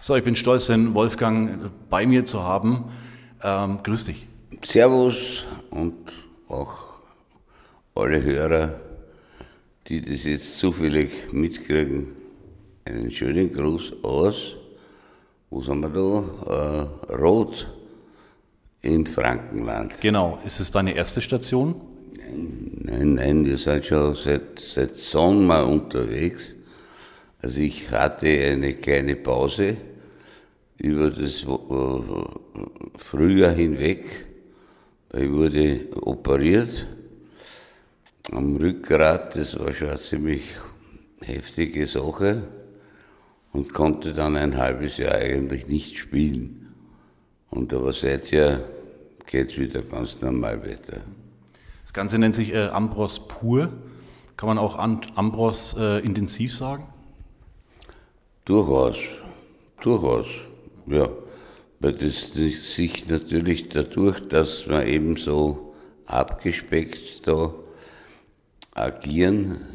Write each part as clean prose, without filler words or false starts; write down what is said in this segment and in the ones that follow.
So, ich bin stolz, den Wolfgang bei mir zu haben. Grüß dich. Servus und auch alle Hörer, die das jetzt zufällig mitkriegen, einen schönen Gruß aus, wo sind wir da? Rot im Frankenland. Genau, ist es deine erste Station? Nein, wir sind schon seit Sommer unterwegs. Also ich hatte eine kleine Pause über das Frühjahr hinweg. Ich wurde operiert am Rückgrat, das war schon eine ziemlich heftige Sache und konnte dann ein halbes Jahr eigentlich nicht spielen. Und aber seither geht es wieder ganz normal weiter. Das Ganze nennt sich Ambros pur. Kann man auch Ambros intensiv sagen? Durchaus, ja. Weil das sich natürlich dadurch, dass wir eben so abgespeckt da agieren,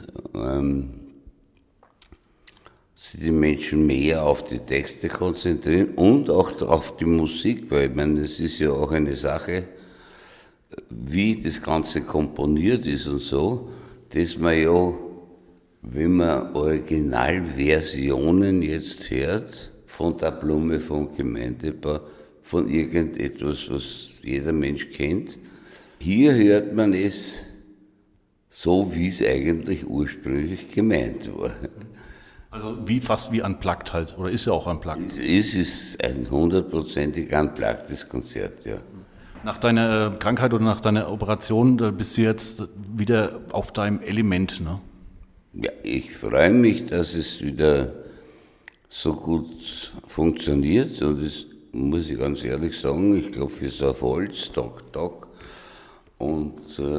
sich die Menschen mehr auf die Texte konzentrieren und auch auf die Musik, weil ich meine, es ist ja auch eine Sache, wie das Ganze komponiert ist und so, dass man ja, wenn man Originalversionen jetzt hört, von der Blume, vom Gemeindebau, von irgendetwas, was jeder Mensch kennt, hier hört man es so, wie es eigentlich ursprünglich gemeint war. Also fast wie unplugged halt, oder ist ja auch unplugged. Es ist ein 100%ig unpluggtes Konzert, ja. Nach deiner Krankheit oder nach deiner Operation bist du jetzt wieder auf deinem Element, ne? Ja, ich freue mich, dass es wieder so gut funktioniert und das muss ich ganz ehrlich sagen, ich glaube für so auf Holz, Tag, und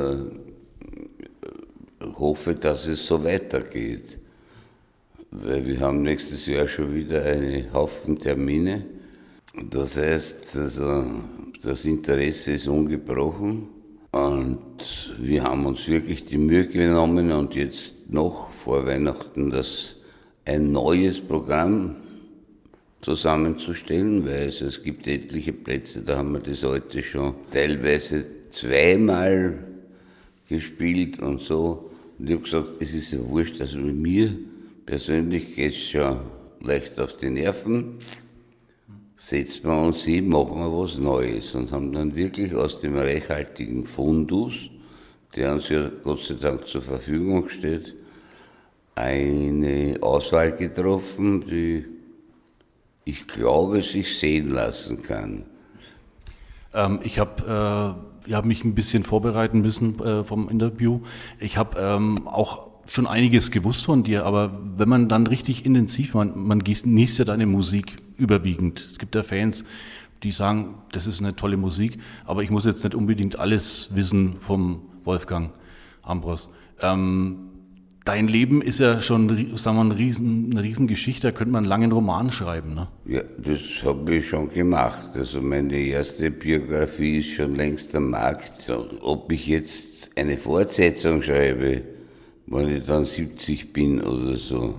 hoffe, dass es so weitergeht. Weil wir haben nächstes Jahr schon wieder einen Haufen Termine. Das heißt, also, das Interesse ist ungebrochen und wir haben uns wirklich die Mühe genommen und jetzt noch vor Weihnachten ein neues Programm zusammenzustellen, weil es gibt etliche Plätze, da haben wir das heute schon teilweise zweimal gespielt und so. Und ich habe gesagt, es ist ja wurscht, also mit mir persönlich geht es schon leicht auf die Nerven. Setzen wir uns hin, machen wir was Neues und haben dann wirklich aus dem reichhaltigen Fundus, der uns ja Gott sei Dank zur Verfügung steht, eine Auswahl getroffen, die ich glaube, sich sehen lassen kann. Ich hab mich ein bisschen vorbereiten müssen vom Interview. Ich habe auch schon einiges gewusst von dir, aber wenn man dann richtig intensiv, man genießt ja deine Musik überwiegend. Es gibt ja Fans, die sagen, das ist eine tolle Musik, aber ich muss jetzt nicht unbedingt alles wissen vom Wolfgang Ambros. Dein Leben ist ja schon, sagen wir, eine Riesengeschichte, da könnte man einen langen Roman schreiben, ne? Ja, das habe ich schon gemacht. Also meine erste Biografie ist schon längst am Markt. Ob ich jetzt eine Fortsetzung schreibe, wenn ich dann 70 bin oder so,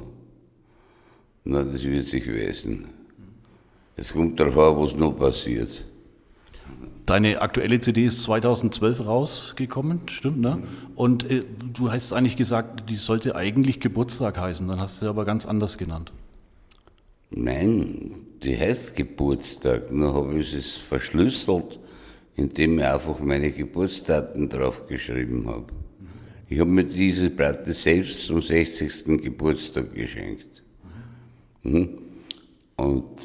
na, das wird sich weisen. Es kommt darauf an, was noch passiert. Deine aktuelle CD ist 2012 rausgekommen, stimmt, ne? Und du hast eigentlich gesagt, die sollte eigentlich Geburtstag heißen, dann hast du sie aber ganz anders genannt. Nein, die heißt Geburtstag, nur habe ich es verschlüsselt, indem ich einfach meine Geburtsdaten draufgeschrieben habe. Ich habe mir diese Platte selbst zum 60. Geburtstag geschenkt. Und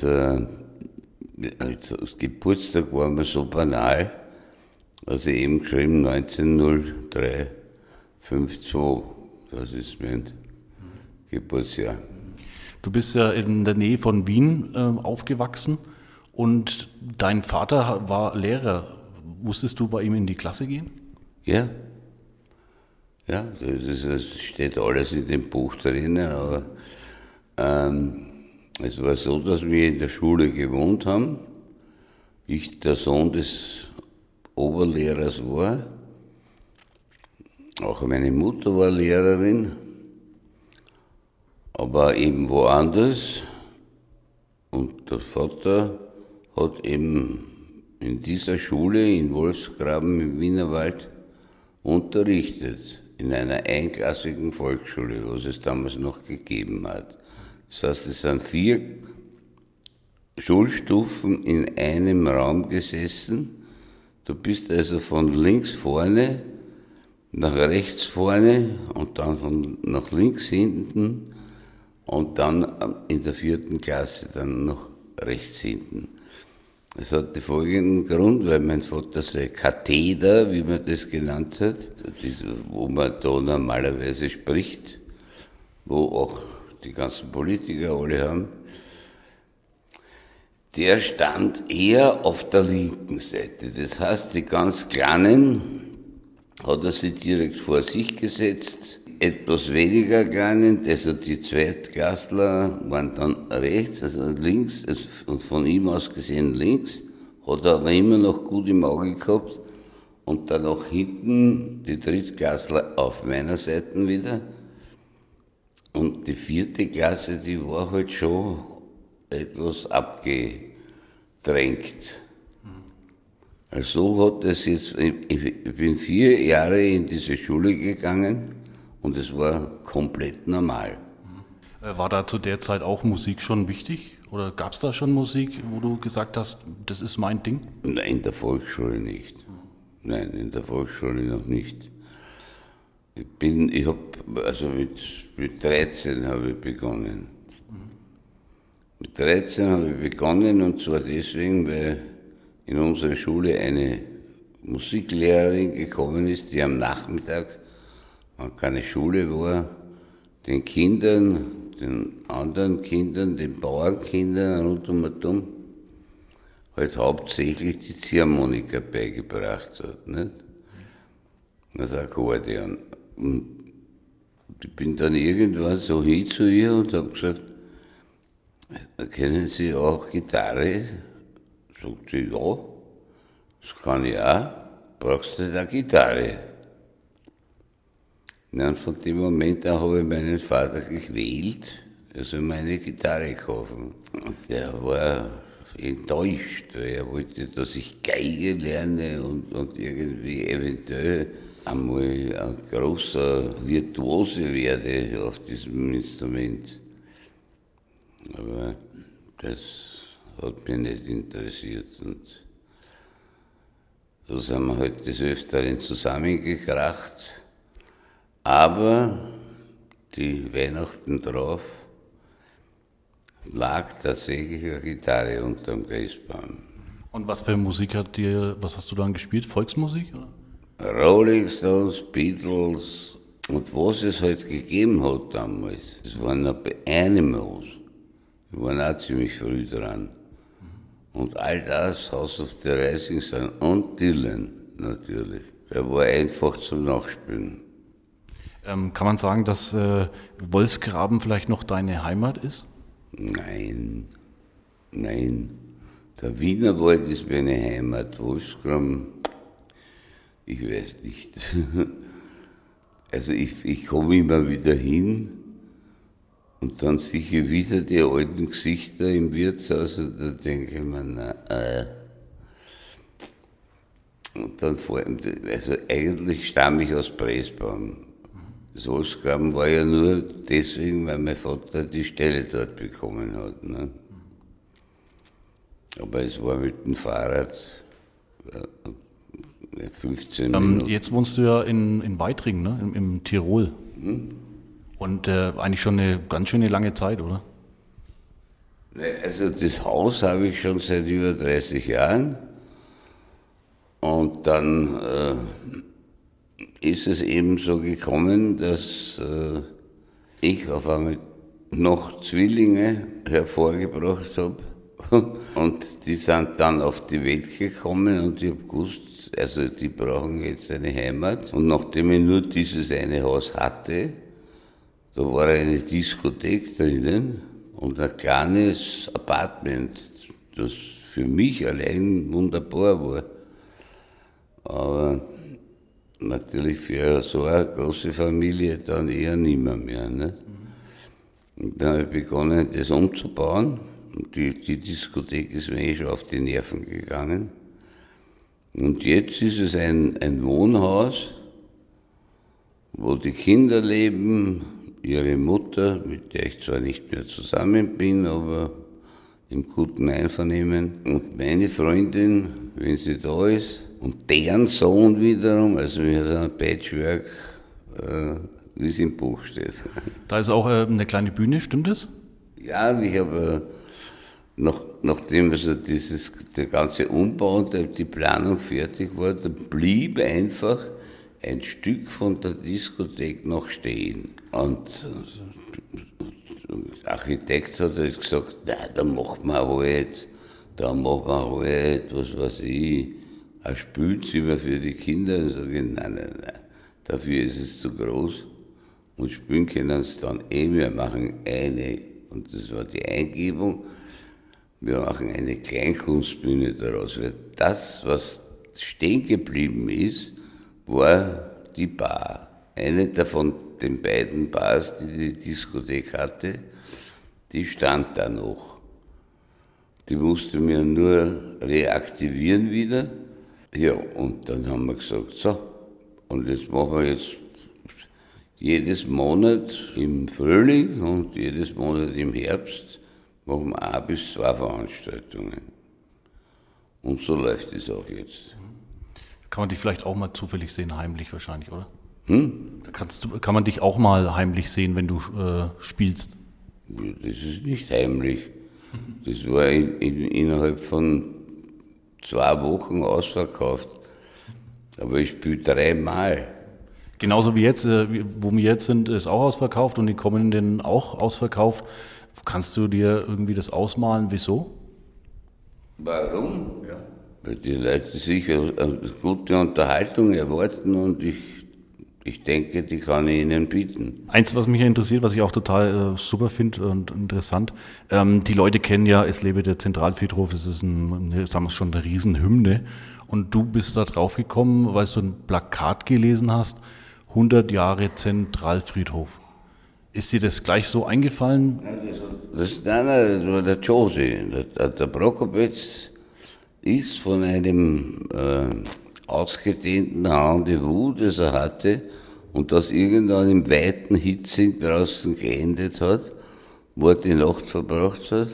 das Geburtstag war mir so banal, dass ich eben geschrieben 1903-52, das ist mein Geburtsjahr. Du bist ja in der Nähe von Wien aufgewachsen und dein Vater war Lehrer. Musstest du bei ihm in die Klasse gehen? Ja, das steht alles in dem Buch drinnen, aber es war so, dass wir in der Schule gewohnt haben. Ich der Sohn des Oberlehrers war. Auch meine Mutter war Lehrerin, aber eben woanders. Und der Vater hat eben in dieser Schule in Wolfsgraben im Wienerwald unterrichtet, in einer einklassigen Volksschule, was es damals noch gegeben hat. Das heißt, es sind 4 Schulstufen in einem Raum gesessen. Du bist also von links vorne nach rechts vorne und dann von nach links hinten und dann in der 4. Klasse dann noch rechts hinten. Das hat den folgenden Grund, weil mein Vater sein Katheder, wie man das genannt hat, wo man da normalerweise spricht, wo auch die ganzen Politiker alle haben, der stand eher auf der linken Seite. Das heißt, die ganz Kleinen hat er sich direkt vor sich gesetzt. Etwas weniger Kleinen, also die Zweitklassler waren dann rechts, also links, und von ihm aus gesehen links, hat er aber immer noch gut im Auge gehabt. Und dann auch hinten die Drittklassler auf meiner Seite wieder. Und die 4. Klasse, die war halt schon etwas abgedrängt. Also hat es jetzt, ich bin 4 Jahre in diese Schule gegangen und es war komplett normal. War da zu der Zeit auch Musik schon wichtig? Oder gab es da schon Musik, wo du gesagt hast, das ist mein Ding? Nein, in der Volksschule nicht. Nein, in der Volksschule noch nicht. Also mit 13 habe ich begonnen. Mit 13 habe ich begonnen und zwar deswegen, weil in unsere Schule eine Musiklehrerin gekommen ist, die am Nachmittag, wenn keine Schule war, den Kindern, den anderen Kindern, den Bauernkindern rund um und um, halt hauptsächlich die Ziehharmonika beigebracht hat, nicht? Das Akkordeon. Und ich bin dann irgendwann so hin zu ihr und habe gesagt, kennen Sie auch Gitarre? Sagt sie, ja, das kann ich auch. Brauchst du da Gitarre? Und von dem Moment an habe ich meinen Vater gequält, er soll mir eine Gitarre kaufen. Und der war enttäuscht, weil er wollte, dass ich Geige lerne und irgendwie eventuell einmal ein großer Virtuose werde auf diesem Instrument. Aber das hat mich nicht interessiert. Und so sind wir halt des Öfteren zusammengekracht. Aber die Weihnachten drauf lag tatsächlich eine Gitarre unterm Christbaum. Und was für Musik was hast du dann gespielt? Volksmusik? Oder? Rolling Stones, Beatles und was es halt gegeben hat damals. Das waren noch Animals. Die waren auch ziemlich früh dran. Und all das, House of the Rising Sun und Dylan natürlich. Der war einfach zum Nachspielen. Kann man sagen, dass Wolfsgraben vielleicht noch deine Heimat ist? Nein. Der Wienerwald ist meine Heimat. Wolfsgraben, ich weiß nicht. Also ich komme immer wieder hin und dann sehe ich wieder die alten Gesichter im Wirtshaus und da denke ich mir, Und dann also eigentlich stamme ich aus Breisbaum. Das Wolfsgraben war ja nur deswegen, weil mein Vater die Stelle dort bekommen hat. Ne? Aber es war mit dem Fahrrad 15 Minuten. Jetzt wohnst du ja in Weitringen, ne? Im Tirol. Und eigentlich schon eine ganz schöne lange Zeit, oder? Also das Haus habe ich schon seit über 30 Jahren. Und dann ist es eben so gekommen, dass ich auf einmal noch Zwillinge hervorgebracht habe. Und die sind dann auf die Welt gekommen und ich habe gewusst, also die brauchen jetzt eine Heimat. Und nachdem ich nur dieses eine Haus hatte, da war eine Diskothek drinnen und ein kleines Apartment, das für mich allein wunderbar war. Aber natürlich für so eine große Familie dann eher nimmer mehr. Ne? Und dann habe ich begonnen, das umzubauen. Die Diskothek ist mir schon auf die Nerven gegangen. Und jetzt ist es ein Wohnhaus, wo die Kinder leben, ihre Mutter, mit der ich zwar nicht mehr zusammen bin, aber im guten Einvernehmen. Und meine Freundin, wenn sie da ist, und deren Sohn wiederum, also wir haben ein Patchwork, wie es im Buch steht. Da ist auch eine kleine Bühne, stimmt das? Ja, und ich habe, nachdem also der ganze Umbau und die Planung fertig war, da blieb einfach ein Stück von der Diskothek noch stehen. Und der Architekt hat halt gesagt, na, da machen wir halt, was weiß ich, ein Spielzimmer für die Kinder. Und sage ich, nein, dafür ist es zu groß. Und spielen können es dann wir machen eine, und das war die Eingebung, wir machen eine Kleinkunstbühne daraus, weil das, was stehen geblieben ist, war die Bar. Eine davon, den beiden Bars, die die Diskothek hatte, die stand da noch. Die musste mir nur reaktivieren wieder. Ja, und dann haben wir gesagt, so, und jetzt machen wir jedes Monat im Frühling und jedes Monat im Herbst machen wir 1 bis 2 Veranstaltungen. Und so läuft es auch jetzt. Kann man dich vielleicht auch mal zufällig sehen, heimlich wahrscheinlich, oder? Da kann man dich auch mal heimlich sehen, wenn du spielst? Ja, das ist nicht heimlich. Das war innerhalb von 2 Wochen ausverkauft. Aber ich spiele 3-mal. Genauso wie jetzt, wo wir jetzt sind, ist auch ausverkauft und die kommenden auch ausverkauft. Kannst du dir irgendwie das ausmalen, wieso? Warum? Ja. Weil die Leute sicher eine gute Unterhaltung erwarten und ich denke, die kann ich ihnen bieten. Eins, was mich interessiert, was ich auch total super finde und interessant, die Leute kennen ja, es lebe der Zentralfriedhof, es ist sagen wir schon eine Riesenhymne und du bist da drauf gekommen, weil du ein Plakat gelesen hast, 100 Jahre Zentralfriedhof. Ist dir das gleich so eingefallen? Das war der Josi. Der Prokopetz ist von einem ausgedehnten Rendezvous, das er hatte und das irgendwann im weiten Hitzing draußen geendet hat, wo er die Nacht verbracht hat,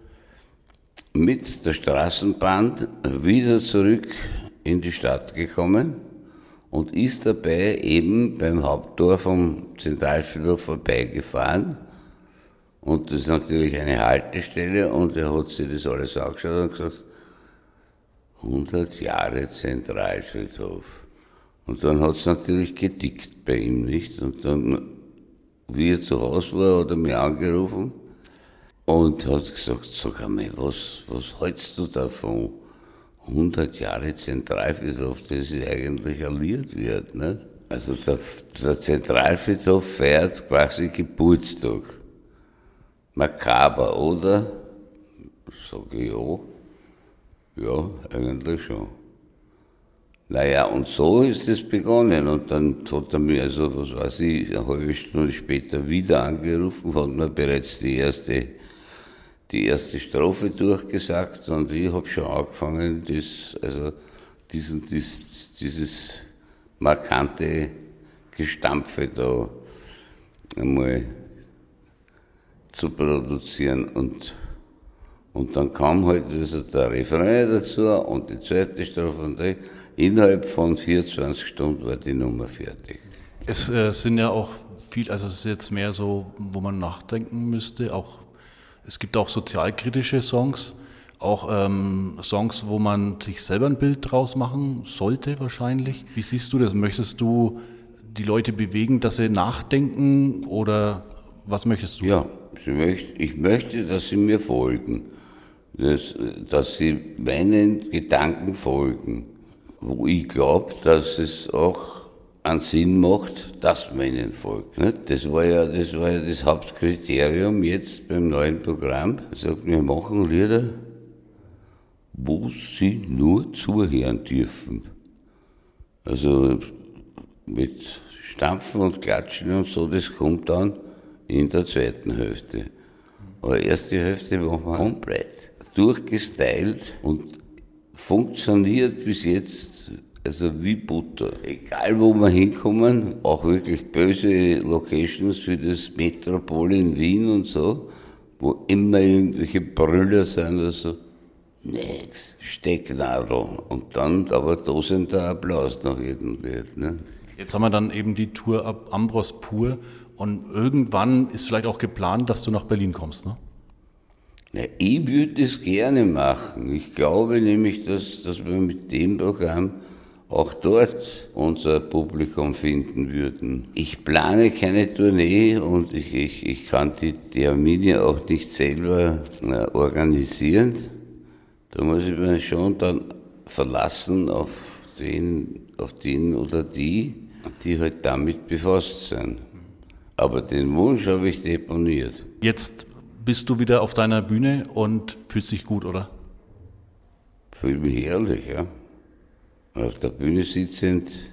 mit der Straßenbahn wieder zurück in die Stadt gekommen und ist dabei eben beim Haupttor vom Zentralfriedhof vorbeigefahren. Und das ist natürlich eine Haltestelle und er hat sich das alles angeschaut und gesagt, 100 Jahre Zentralfriedhof. Und dann hat es natürlich getickt bei ihm, nicht? Und dann, wie er zu Hause war, hat er mich angerufen und hat gesagt, sag einmal, was hältst du davon? 100 Jahre Zentralfriedhof, das ist eigentlich ein Lied wird, nicht? Also der Zentralfriedhof feiert quasi Geburtstag. Makaber, oder? Sag ich ja. Ja, eigentlich schon. Naja, und so ist es begonnen. Und dann hat er mir, also was weiß ich, eine halbe Stunde später wieder angerufen, hat mir bereits die erste Strophe durchgesagt und ich habe schon angefangen, dieses markante Gestampfe da einmal zu produzieren und dann kam halt also der Refrain dazu und die zweite Strophe und innerhalb von 24 Stunden war die Nummer fertig. Es sind ja auch viel, also es ist jetzt mehr so, wo man nachdenken müsste, auch es gibt auch sozialkritische Songs, auch Songs, wo man sich selber ein Bild draus machen sollte wahrscheinlich. Wie siehst du das? Möchtest du die Leute bewegen, dass sie nachdenken oder was möchtest du? Ja, ich möchte, dass sie mir folgen, dass sie meinen Gedanken folgen, wo ich glaube, dass es auch einen Sinn macht, dass man ihnen folgt. Das war ja das Hauptkriterium jetzt beim neuen Programm. Er sagt, wir machen Lieder, wo sie nur zuhören dürfen. Also mit Stampfen und Klatschen und so, das kommt dann in der zweiten Hälfte. Aber erste Hälfte machen wir komplett durchgestylt und funktioniert bis jetzt also wie Butter. Egal wo wir hinkommen, auch wirklich böse Locations wie das Metropol in Wien und so, wo immer irgendwelche Brüller sind oder so. Nix, Stecknadel. Und dann aber tosender Applaus nach jedem Lied. Ne? Jetzt haben wir dann eben die Tour ab Ambros pur und irgendwann ist vielleicht auch geplant, dass du nach Berlin kommst, ne? Na, ich würde das gerne machen. Ich glaube nämlich, dass wir mit dem Programm auch dort unser Publikum finden würden. Ich plane keine Tournee und ich kann die Termine auch nicht selber organisieren. Da muss ich mich schon dann verlassen auf den oder die halt damit befasst sind. Aber den Wunsch habe ich deponiert. Jetzt bist du wieder auf deiner Bühne und fühlst dich gut, oder? Fühle mich herrlich, ja. Und auf der Bühne sitzend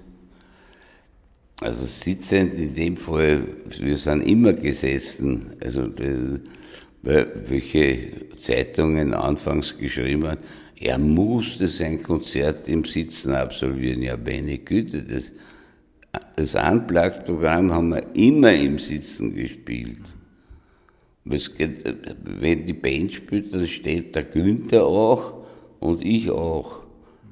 in dem Fall, wir sind immer gesessen, also welche Zeitungen anfangs geschrieben haben, er musste sein Konzert im Sitzen absolvieren. Ja, meine Güte, das Unplugged-Programm haben wir immer im Sitzen gespielt. Wenn die Band spielt, dann steht der Günther auch und ich auch.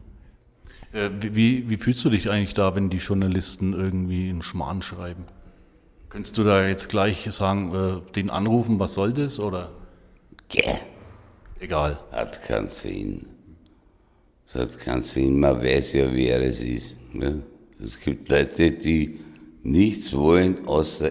Wie fühlst du dich eigentlich da, wenn die Journalisten irgendwie einen Schmarrn schreiben? Könntest du da jetzt gleich sagen, den anrufen, was soll das, oder? Ja. Egal. Hat keinen Sinn. Es hat keinen Sinn, man weiß ja, wer es ist. Ne? Es gibt Leute, die nichts wollen, außer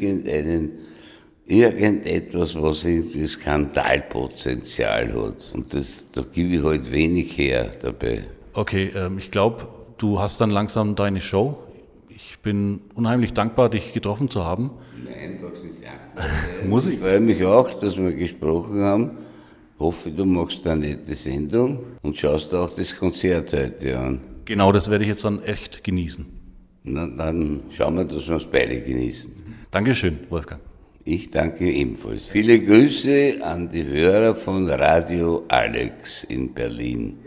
irgendetwas, was irgendwie Skandalpotenzial hat. Und da gebe ich halt wenig her dabei. Okay, ich glaube, du hast dann langsam deine Show. Ich bin unheimlich dankbar, dich getroffen zu haben. Nein, du nicht dankbar. Muss ich? Ich freue mich auch, dass wir gesprochen haben. Hoffe, du magst eine nette Sendung und schaust auch das Konzert heute an. Genau, das werde ich jetzt dann echt genießen. Na, dann schauen wir, dass wir es beide genießen. Dankeschön, Wolfgang. Ich danke ebenfalls. Viele Grüße an die Hörer von Radio Alex in Berlin.